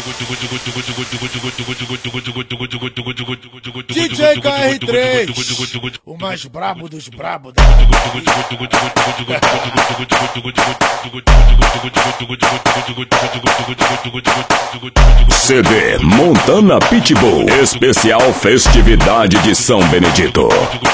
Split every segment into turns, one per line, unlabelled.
DJ KR3, o mais brabo dos brabos.
CD Montana Pitbull, especial festividade de São Benedito.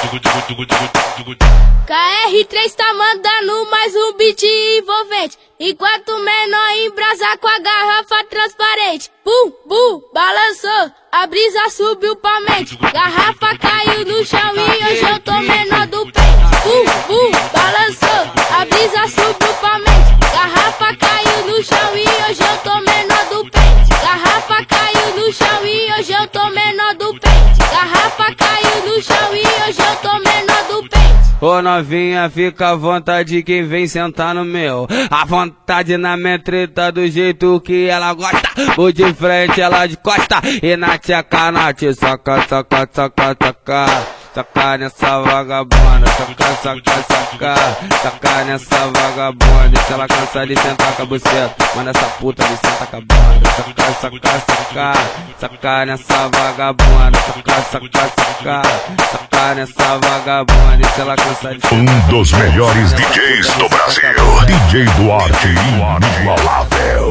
KR3 tá mandando mais um beat envolvente, enquanto o menor embrasa com a garrafa transparente. Bum, bum, balançou, a brisa subiu pra mente, garrafa caiu no chão e hoje eu tô menor do peito. Bum, bum, balançou, a brisa subiu pra mente, garrafa caiu no chão e hoje eu tô menor do peito. Garrafa caiu no chão e hoje eu tô menor do peito. Garrafa caiu no chão e hoje eu tô menor do peito.
Ô novinha, fica à vontade quem vem sentar no meu. À vontade na minha treta do jeito que ela gosta. Vou de frente, ela de costa. E na tcheca, na te saca, saca, saca, saca. Saca nessa vagabunda, saca, saca, saca. Saca nessa vagabunda. Se ela cansa de sentar com a buceta, manda essa puta de sentar com a bunda. Saca, saca, saca. Saca nessa vagabunda, saca, saca, saca. Saca nessa vagabunda. Se ela cansa de sentar.
Um dos melhores DJs do Brasil, DJ Duarte, inigualável.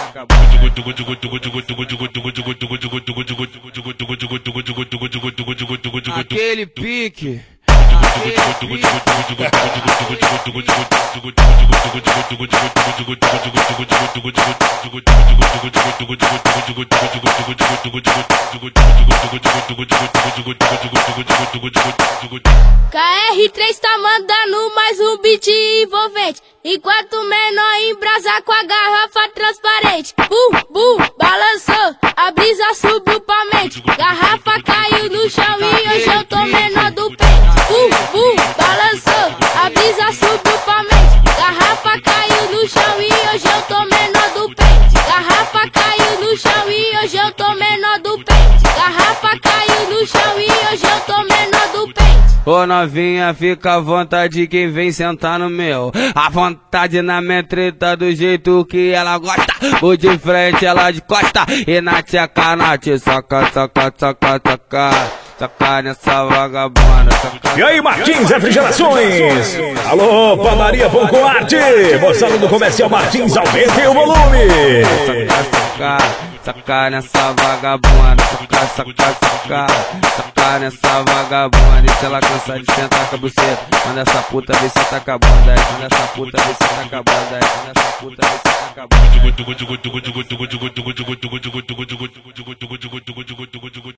Aquele pique.
KR3 tá mandando mais um beat envolvente, enquanto o menor embrasa com a garrafa transparente. Bum, bum, balançou, a brisa subiu pra mente, garrafa caiu no chão e hoje eu tô menor do peito. Bum, bum, balançou, a brisa subiu pra mente, garrafa caiu no chão e hoje eu tô menor do peito. Garrafa caiu no chão e hoje eu tô menor do peito. Garrafa caiu no chão e hoje eu tô menor do peito.
Ô novinha, fica à vontade quem vem sentar no meu. À vontade na minha treta do jeito que ela gosta. Vou de frente, ela de costa. E na tcheca, na te saca, saca, saca, saca. Saca nessa vagabunda.
E aí, Martins Refrigerações? Alô, Padaria Pão com Arte. Moçada do Comercial Martins, aumentem o volume.
Saca nessa vagabunda, saca, saca, saca. Saca nessa vagabunda. E se ela cansa de sentar com a buceta, manda essa puta ver se tá com a bunda. Manda essa puta ver se tá com a bunda. Manda essa puta ver se tá com a bunda.